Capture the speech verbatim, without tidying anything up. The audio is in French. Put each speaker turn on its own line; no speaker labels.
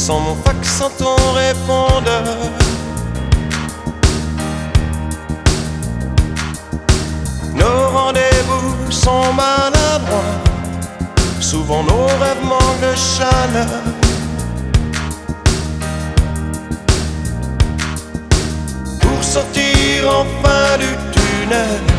sans mon fax, sans ton répondeur. Nos rendez-vous sont maladroits, souvent nos rêves manquent de chaleur. Pour sortir enfin du tunnel,